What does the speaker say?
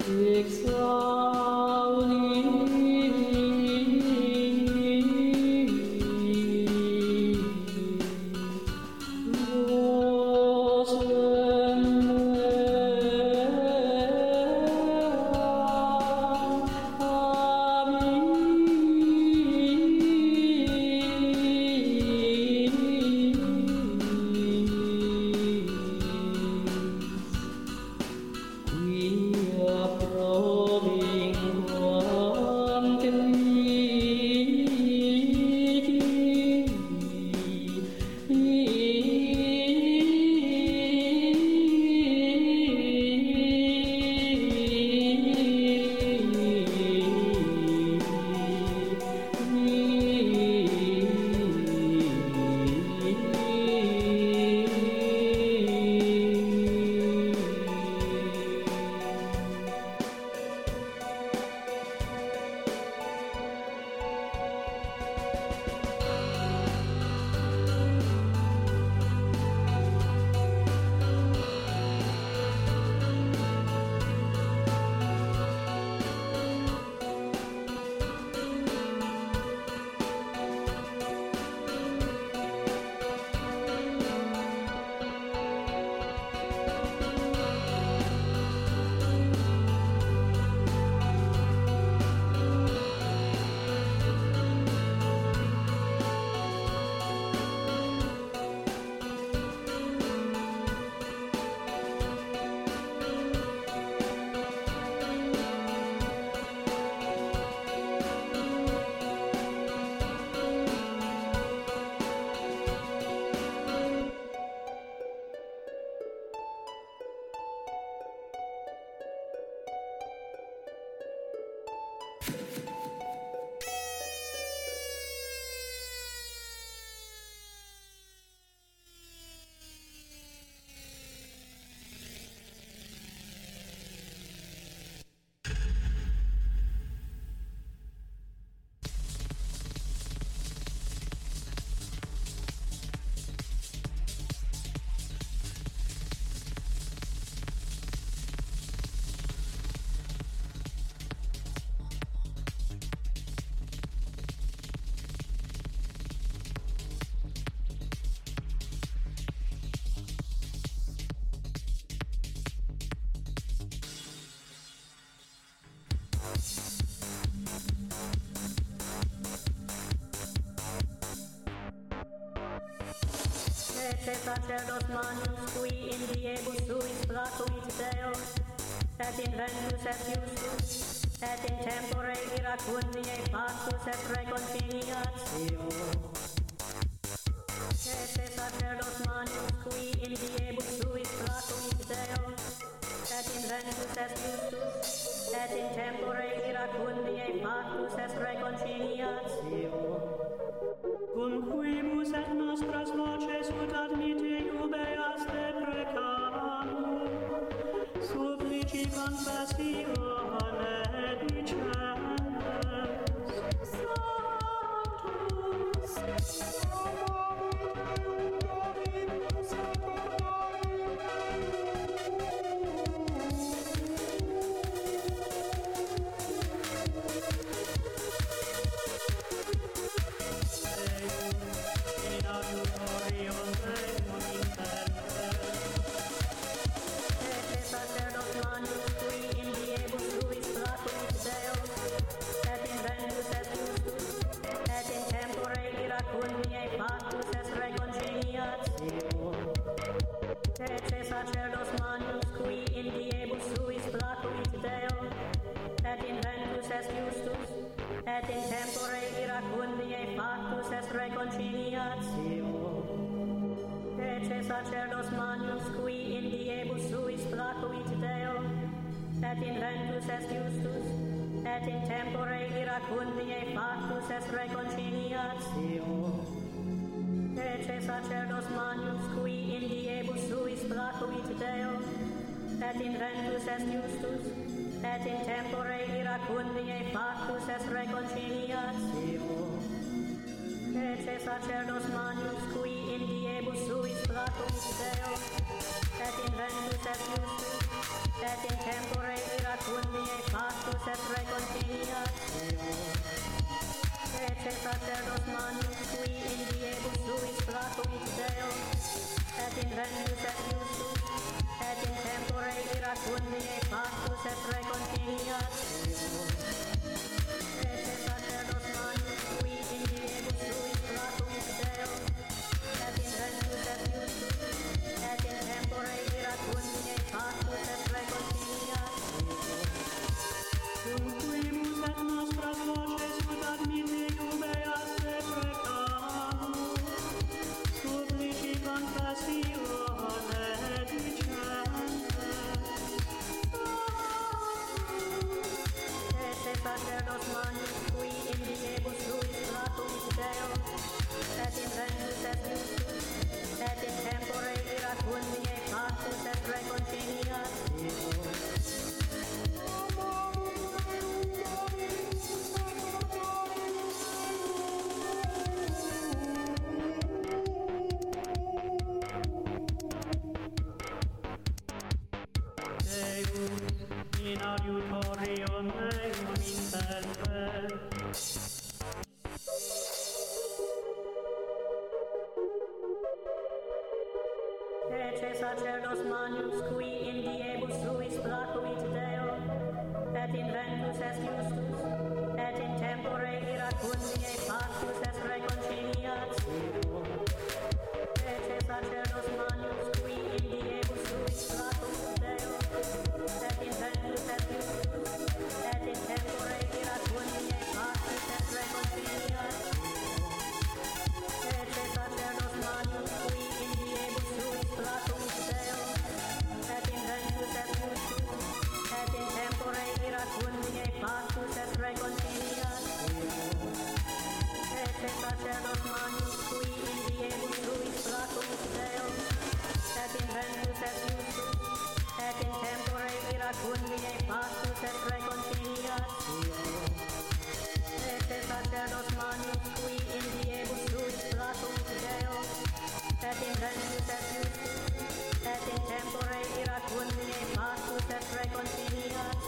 sacerdos manus qui in diebus suis placuit Deus, et inventus et justus, et in tempore iracundiae pactus et reconciliatio. Et sacerdos manus qui in diebus suis placuit Deus, et inventus et justus, et in tempore iracundiae pactus et reconciliatio. Cum quibus et nostras voces ut admite iubeas deprecamus, supplici confessione dicentes, Sanctus, Sanctus, Dominus sacerdos manus qui in diebus suis placuit Deo, et inventus est justus, et in tempore iracundiae pactus est reconciliatio. Et sacerdos manus qui in diebus suis placuit Deo, et inventus est justus, et in tempore iracundiae pactus est reconciliatio. Et sacerdos manus qui in diebus suis placuit Deo, et inventus est justus, et in tempore iracundiae pactus est reconciliatio. Et sacerdos manus qui in diebus suis placuit Deo, et inventus est justus, et in tempore iracundiae factus et reconciliatio, ecce sacerdos Manius, qui in diebus suis placuit Deo, et inventus et justus, et in tempore iracundiae factus et reconciliatio, ecce sacerdos Manius, qui in diebus suis placuit Deo, et inventus et justus, et in tempore iracundiae factus et reconciliatio. Cumquibus et nostras voces ut admite jubeas et precamus, publici confessione dicentes. Ecce sacerdos Manius, qui in diebus suis placuit Deo, et inventus et justus, et in tempore iracundiae factus et reconciliatio. Deus, in adiutorium meum intempes. Ecce sacerdos Manius, qui in diebus suis placuit Deo, et inventus est justus, et in tempore iracundiae factus est reconciliatio. Ecce sacerdos Manius, qui in diebus suis placuit Deo, et inventus est justus, et in tempore iracundiae factus est reconciliatio. Ecce sacerdos Manius, qui in diebus suis placuit Deo, et inventus et justus, et in tempore iracundiae factus est reconciliatio. Ecce sacerdos Manius, qui in diebus suis placuit Deo, et inventus et justus, et in tempore iracundiae factus est reconciliatio. Ecce sacerdos Manius, qui in diebus suis placuit Deo, et inventus et justus, et in tempore iracundiae factus est reconciliatio.